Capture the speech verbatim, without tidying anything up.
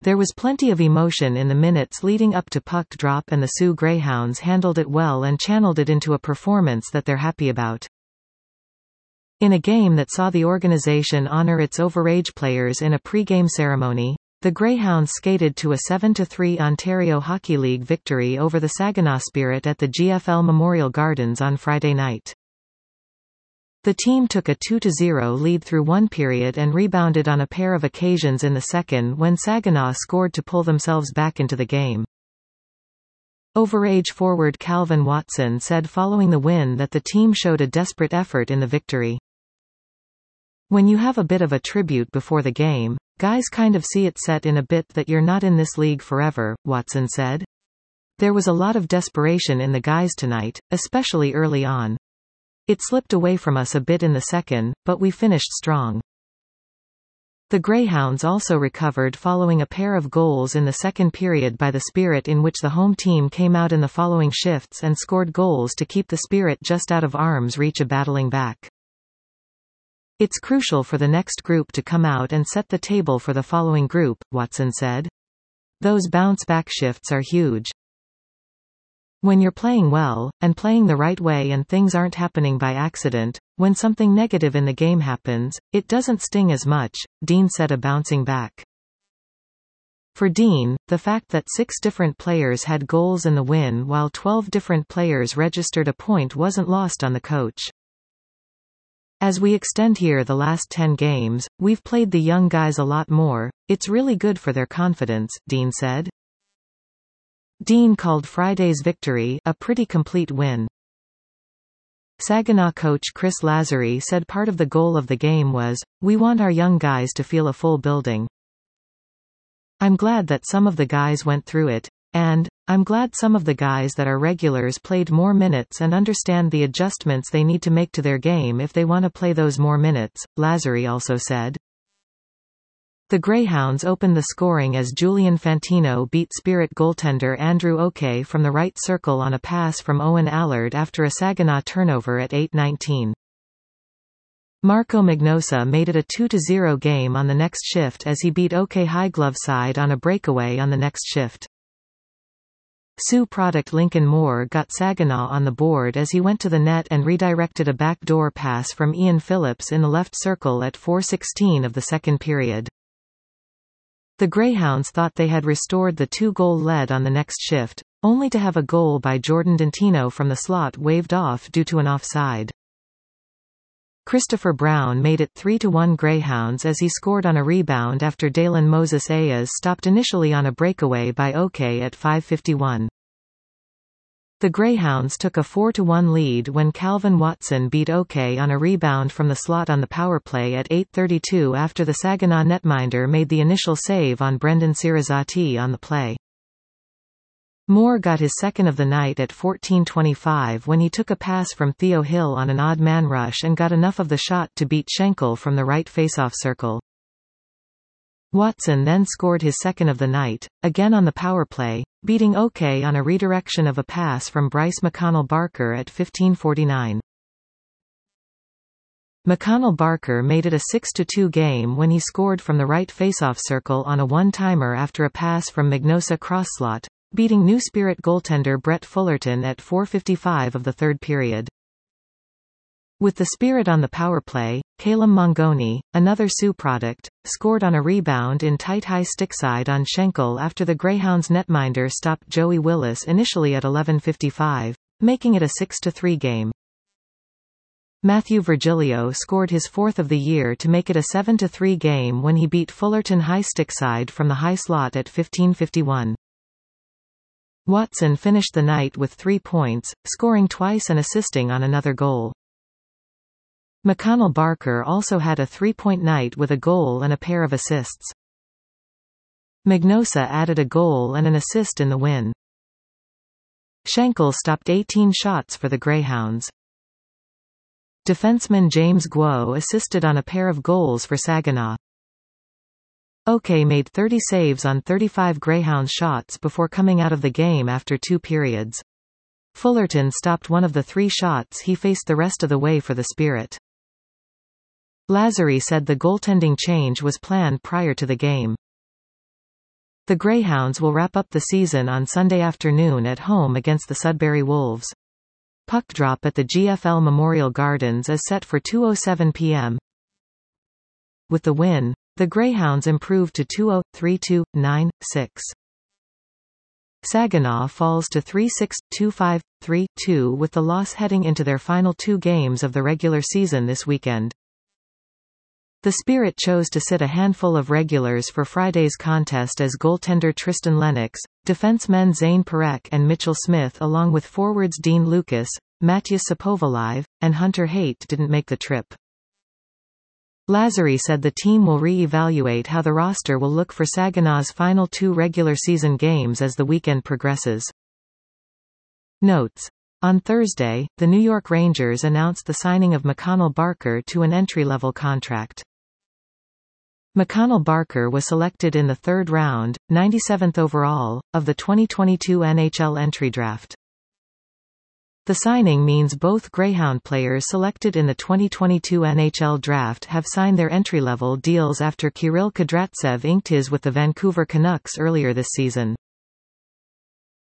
There was plenty of emotion in the minutes leading up to puck drop, and the Sioux Greyhounds handled it well and channeled it into a performance that they're happy about. In a game that saw the organization honor its overage players in a pre-game ceremony, the Greyhounds skated to a seven to three Ontario Hockey League victory over the Saginaw Spirit at the G F L Memorial Gardens on Friday night. The team took a two to zero lead through one period and rebounded on a pair of occasions in the second when Saginaw scored to pull themselves back into the game. Overage forward Calvin Watson said following the win that the team showed a desperate effort in the victory. "When you have a bit of a tribute before the game, guys kind of see it set in a bit that you're not in this league forever," Watson said. "There was a lot of desperation in the guys tonight, especially early on. It slipped away from us a bit in the second, but we finished strong." The Greyhounds also recovered following a pair of goals in the second period by the Spirit, in which the home team came out in the following shifts and scored goals to keep the Spirit just out of arm's reach of battling back. "It's crucial for the next group to come out and set the table for the following group," Watson said. "Those bounce-back shifts are huge. When you're playing well, and playing the right way and things aren't happening by accident, when something negative in the game happens, it doesn't sting as much," Dean said of bouncing back. For Dean, the fact that six different players had goals in the win while twelve different players registered a point wasn't lost on the coach. "As we extend here the last ten games, we've played the young guys a lot more. It's really good for their confidence," Dean said. Dean called Friday's victory a pretty complete win. Saginaw coach Chris Lazary said part of the goal of the game was, "We want our young guys to feel a full building. I'm glad that some of the guys went through it, and I'm glad some of the guys that are regulars played more minutes and understand the adjustments they need to make to their game if they want to play those more minutes," Lazary also said. The Greyhounds opened the scoring as Julian Fantino beat Spirit goaltender Andrew O'Kay from the right circle on a pass from Owen Allard after a Saginaw turnover at eight nineteen. Marco Magnosa made it a two to zero game on the next shift as he beat O'Kay high glove side on a breakaway on the next shift. Sioux product Lincoln Moore got Saginaw on the board as he went to the net and redirected a backdoor pass from Ian Phillips in the left circle at four sixteen of the second period. The Greyhounds thought they had restored the two-goal lead on the next shift, only to have a goal by Jordan Dantino from the slot waved off due to an offside. Christopher Brown made it three to one Greyhounds as he scored on a rebound after Dalen Moses Ayers stopped initially on a breakaway by O'Kay at five fifty-one. The Greyhounds took a four to one lead when Calvin Watson beat O'Kay on a rebound from the slot on the power play at eight thirty-two after the Saginaw netminder made the initial save on Brendan Sirazati on the play. Moore got his second of the night at fourteen twenty-five when he took a pass from Theo Hill on an odd man rush and got enough of the shot to beat Schenkel from the right faceoff circle. Watson then scored his second of the night, again on the power play, beating O'Kay on a redirection of a pass from Bryce McConnell Barker at fifteen forty-nine. McConnell Barker made it a six to two game when he scored from the right faceoff circle on a one-timer after a pass from Magnosa cross-slot, beating New Spirit goaltender Brett Fullerton at four fifty-five of the third period. With the Spirit on the power play, Calum Mangoni, another Sioux product, scored on a rebound in tight high stickside on Schenkel after the Greyhounds netminder stopped Joey Willis initially at eleven fifty-five, making it a six to three game. Matthew Virgilio scored his fourth of the year to make it a seven to three game when he beat Fullerton high stickside from the high slot at fifteen fifty-one. Watson finished the night with three points, scoring twice and assisting on another goal. McConnell Barker also had a three-point night with a goal and a pair of assists. Magnosa added a goal and an assist in the win. Schenkel stopped eighteen shots for the Greyhounds. Defenseman James Guo assisted on a pair of goals for Saginaw. O'Kay made thirty saves on thirty-five Greyhounds shots before coming out of the game after two periods. Fullerton stopped one of the three shots he faced the rest of the way for the Spirit. Lazary said the goaltending change was planned prior to the game. The Greyhounds will wrap up the season on Sunday afternoon at home against the Sudbury Wolves. Puck drop at the G F L Memorial Gardens is set for two oh seven p m With the win, the Greyhounds improved to two oh, three two, nine, six. Saginaw falls to three six, two five, three two with the loss heading into their final two games of the regular season this weekend. The Spirit chose to sit a handful of regulars for Friday's contest as goaltender Tristan Lennox, defensemen Zane Parekh and Mitchell Smith along with forwards Dean Lucas, Matyas Sapovalive, and Hunter Haight didn't make the trip. Lazary said the team will re-evaluate how the roster will look for Saginaw's final two regular season games as the weekend progresses. Notes. On Thursday, the New York Rangers announced the signing of McConnell Barker to an entry-level contract. McConnell Barker was selected in the third round, ninety-seventh overall, of the twenty twenty-two N H L entry draft. The signing means both Greyhound players selected in the twenty twenty-two N H L draft have signed their entry-level deals after Kirill Kudratsev inked his with the Vancouver Canucks earlier this season.